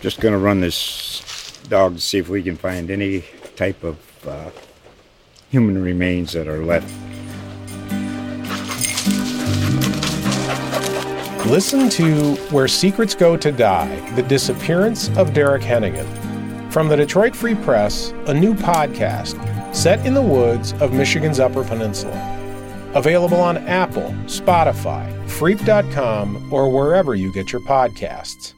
Just going to run this dog to see if we can find any type of human remains that are left. Listen to Where Secrets Go to Die, The Disappearance of Derek Hennigan. From the Detroit Free Press, a new podcast set in the woods of Michigan's Upper Peninsula. Available on Apple, Spotify, Freep.com, or wherever you get your podcasts.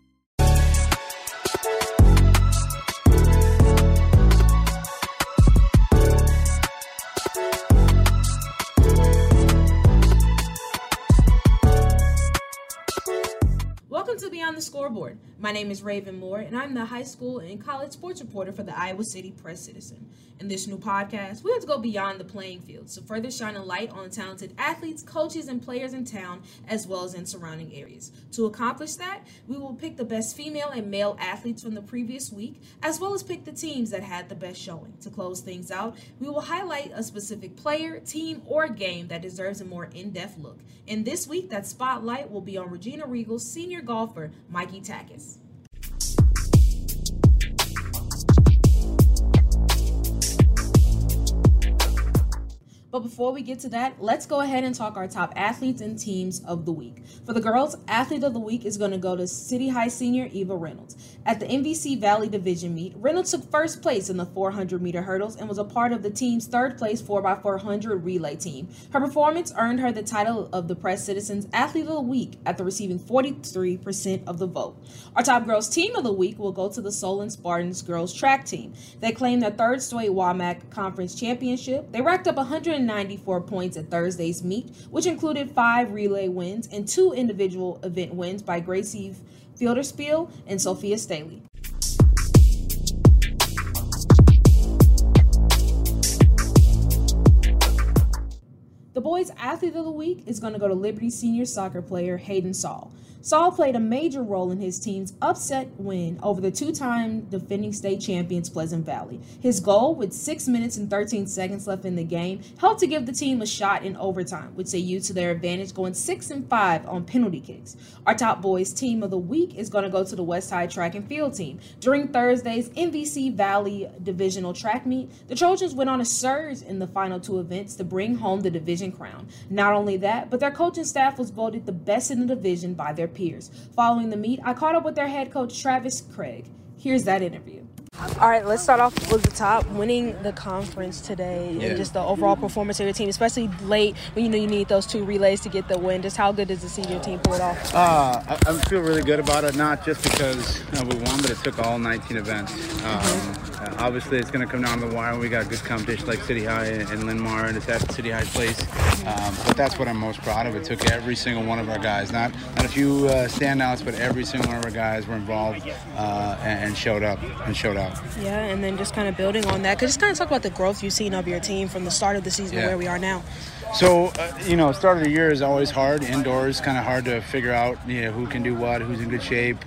Welcome to Beyond the Scoreboard. My name is Raven Moore, and I'm the high school and college sports reporter for the Iowa City Press-Citizen. In this new podcast, we have to go beyond the playing field to further shine a light on the talented athletes, coaches, and players in town, as well as in surrounding areas. To accomplish that, we will pick the best female and male athletes from the previous week, as well as pick the teams that had the best showing. To close things out, we will highlight a specific player, team, or game that deserves a more in-depth look. And this week, that spotlight will be on Regina Regal's senior golfer, Mikey Takis. But before we get to that, let's go ahead and talk our top athletes and teams of the week. For the girls, athlete of the week is going to go to City High senior Eva Reynolds. At the MVC Valley Division meet, Reynolds took first place in the 400-meter hurdles and was a part of the team's third-place 4x400 relay team. Her performance earned her the title of the Press-Citizen's Athlete of the Week after receiving 43% of the vote. Our top girls team of the week will go to the Solon Spartans girls track team. They claimed their third straight WAMAC Conference Championship. They racked up 194 points at Thursday's meet, which included 5 relay wins and 2 individual event wins by Gracie Fielderspiel and Sophia Staley. The boys' athlete of the week is going to go to Liberty senior soccer player Hayden Saul. Saul played a major role in his team's upset win over the 2-time defending state champions Pleasant Valley. His goal, with 6 minutes and 13 seconds left in the game, helped to give the team a shot in overtime, which they used to their advantage, going 6-5 on penalty kicks. Our top boys team of the week is going to go to the West High track and field team. During Thursday's MVC Valley Divisional track meet, the Trojans went on a surge in the final 2 events to bring home the division crown. Not only that, but their coaching staff was voted the best in the division by their peers. Following the meet, I caught up with their head coach, Travis Craig. Here's that interview. All right, let's start off with the top. Winning the conference today and just the overall performance of your team, especially late when you need those 2 relays to get the win. Just how good does the senior team pull it off? I feel really good about it, not just because we won, but it took all 19 events. Obviously, it's going to come down to the wire. We got good competition like City High and Linn-Mar, and it's at the City High place. But that's what I'm most proud of. It took every single one of our guys, not a few standouts, but every single one of our guys were involved and showed up. Yeah, and then just kind of building on that, just kind of talk about the growth you've seen of your team from the start of the season to where we are now. So, start of the year is always hard. Indoors, kind of hard to figure out, who can do what, who's in good shape,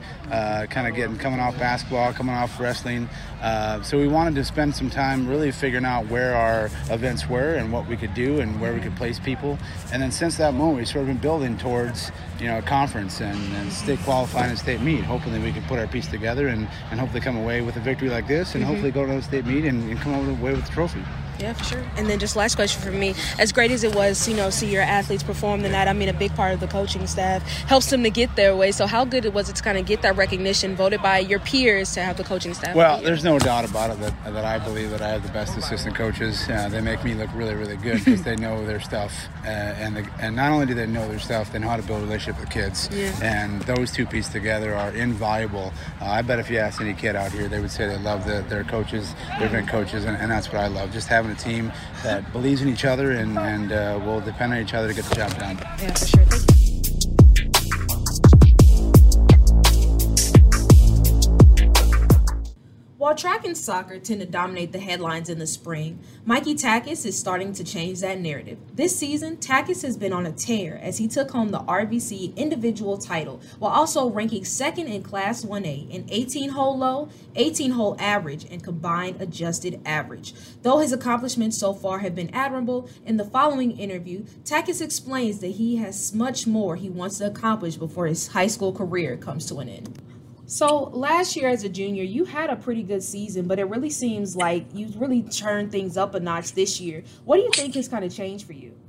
coming off basketball, coming off wrestling. So we wanted to spend some time really figuring out where our events were and what we could do and where we could place people. And then since that moment, we've sort of been building towards, a conference and state qualifying and state meet. Hopefully we can put our piece together and hopefully come away with a victory like this and hopefully go to the state meet and come away with the trophy. Yeah, for sure. And then just last question for me, as great as it was, see your athletes perform the night, a big part of the coaching staff helps them to get their way. So how good was it to kind of get that recognition voted by your peers to have the coaching staff? Well, there's no doubt about it that I believe that I have the best assistant coaches. They make me look really, really good because they know their stuff. And not only do they know their stuff, they know how to build a relationship with kids. Yeah. And those 2 pieces together are invaluable. I bet if you ask any kid out here, they would say they love their coaches, their event coaches, and that's what I love. Just having a team that believes in each other and will depend on each other to get the job done. Yeah, for sure. Thank you. While track and soccer tend to dominate the headlines in the spring, Mikey Takis is starting to change that narrative. This season, Takis has been on a tear as he took home the RVC individual title while also ranking second in Class 1A in 18-hole low, 18-hole average, and combined adjusted average. Though his accomplishments so far have been admirable, in the following interview, Takis explains that he has much more he wants to accomplish before his high school career comes to an end. So last year as a junior, you had a pretty good season, but it really seems like you really turned things up a notch this year. What do you think has kind of changed for you?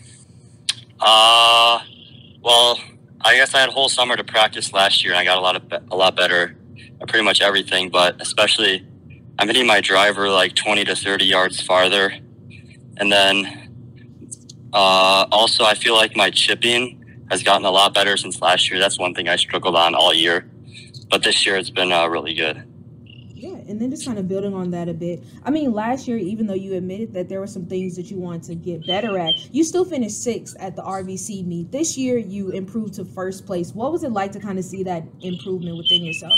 Well, I guess I had a whole summer to practice last year, and I got a lot better at pretty much everything. But especially, I'm hitting my driver like 20 to 30 yards farther, and then also I feel like my chipping has gotten a lot better since last year. That's one thing I struggled on all year, but this year it's been really good. Yeah, and then just kind of building on that a bit. I mean, last year, even though you admitted that there were some things that you wanted to get better at, you still finished 6th at the RVC meet. This year, you improved to 1st place. What was it like to kind of see that improvement within yourself?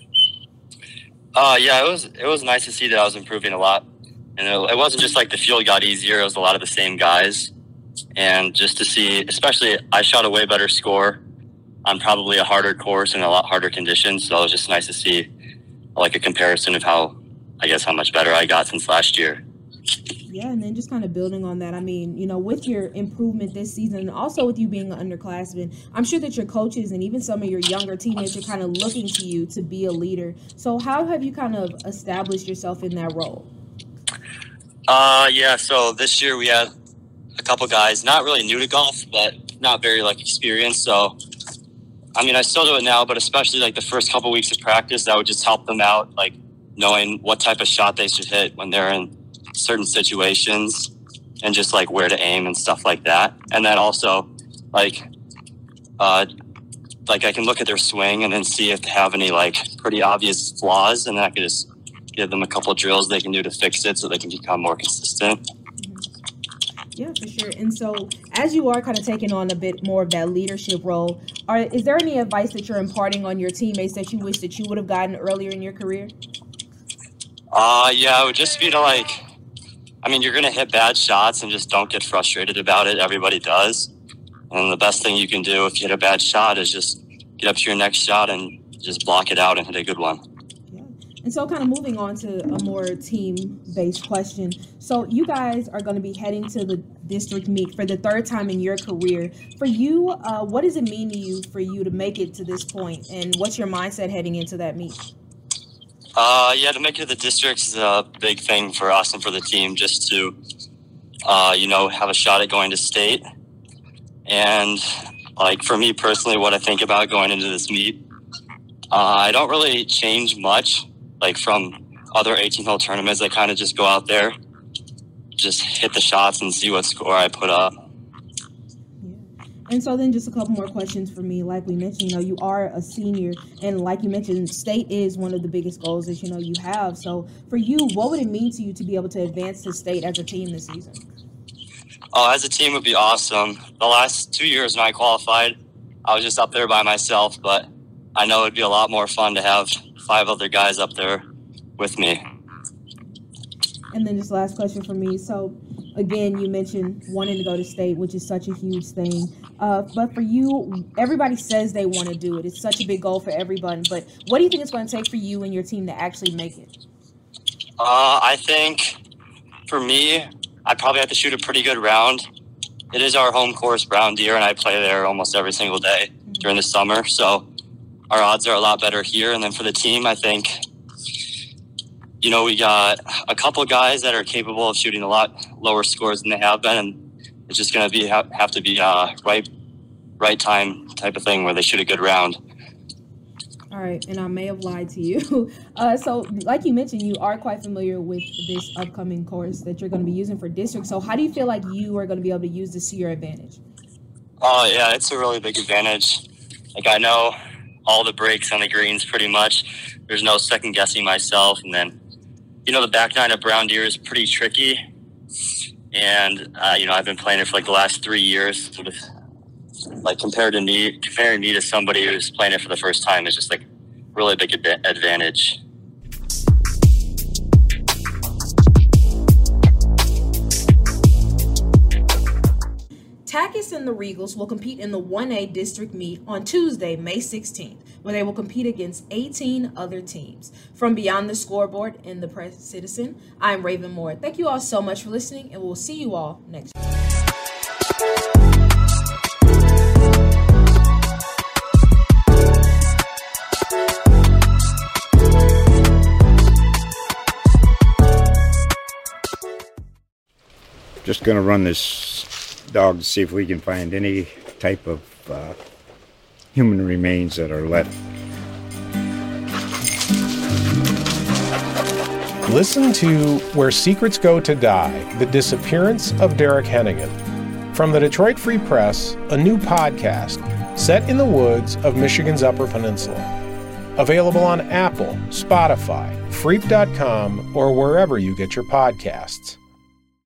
Yeah, it was nice to see that I was improving a lot. And it wasn't just like the field got easier. It was a lot of the same guys. And just to see, especially I shot a way better score on probably a harder course and a lot harder conditions. So it was just nice to see like a comparison of how much better I got since last year. Yeah, and then just kind of building on that, I mean, you know, with your improvement this season, and also with you being an underclassman, I'm sure that your coaches and even some of your younger teammates are kind of looking to you to be a leader. So how have you kind of established yourself in that role? Yeah, so this year we had a couple guys, not really new to golf, but not very experienced. So, I mean, I still do it now, but especially the first couple weeks of practice, that would just help them out, knowing what type of shot they should hit when they're in certain situations and just where to aim and stuff like that. And then also I can look at their swing and then see if they have any pretty obvious flaws, and then I could just give them a couple of drills they can do to fix it so they can become more consistent. Yeah, for sure. And so as you are kind of taking on a bit more of that leadership role, is there any advice that you're imparting on your teammates that you wish that you would have gotten earlier in your career? Yeah, it would just be to you're going to hit bad shots and just don't get frustrated about it. Everybody does. And the best thing you can do if you hit a bad shot is just get up to your next shot and just block it out and hit a good one. And so kind of moving on to a more team-based question. So you guys are going to be heading to the district meet for the 3rd time in your career. For you, what does it mean to you for you to make it to this point? And what's your mindset heading into that meet? Yeah, to make it to the districts is a big thing for us and for the team, just to, have a shot at going to state. And for me personally, what I think about going into this meet, I don't really change much. From other 18-hole tournaments, I kind of just go out there, just hit the shots and see what score I put up. Yeah. And so then just a couple more questions for me. Like we mentioned, you are a senior, and like you mentioned, state is one of the biggest goals that, you have. So for you, what would it mean to you to be able to advance to state as a team this season? Oh, as a team would be awesome. The last 2 years when I qualified, I was just up there by myself, but I know it'd be a lot more fun to have 5 other guys up there with me. And then just last question for me. So again, you mentioned wanting to go to state, which is such a huge thing. But for you, everybody says they want to do it. It's such a big goal for everyone. But what do you think it's going to take for you and your team to actually make it? I think for me, I'd probably have to shoot a pretty good round. It is our home course, Brown Deer, and I play there almost every single day during the summer. So our odds are a lot better here. And then for the team, I think, we got a couple guys that are capable of shooting a lot lower scores than they have been. And it's just going to have to be right time type of thing where they shoot a good round. All right. And I may have lied to you. So like you mentioned, you are quite familiar with this upcoming course that you're going to be using for district. So how do you feel like you are going to be able to use this to your advantage? Oh, yeah, it's a really big advantage. I know all the breaks on the greens pretty much. There's no second guessing myself. And then, the back nine of Brown Deer is pretty tricky. And, I've been playing it for the last 3 years. So comparing me to somebody who's playing it for the first time is just really big advantage. Takacs and the Regals will compete in the 1A district meet on Tuesday, May 16th, where they will compete against 18 other teams. From Beyond the Scoreboard and the Press Citizen, I'm Raven Moore. Thank you all so much for listening, and we'll see you all next week. Just going to run this dog to see if we can find any type of human remains that are left. Listen to Where Secrets Go to Die, The Disappearance of Derek Hennigan. From the Detroit Free Press, a new podcast set in the woods of Michigan's Upper Peninsula. Available on Apple, Spotify, Freep.com, or wherever you get your podcasts.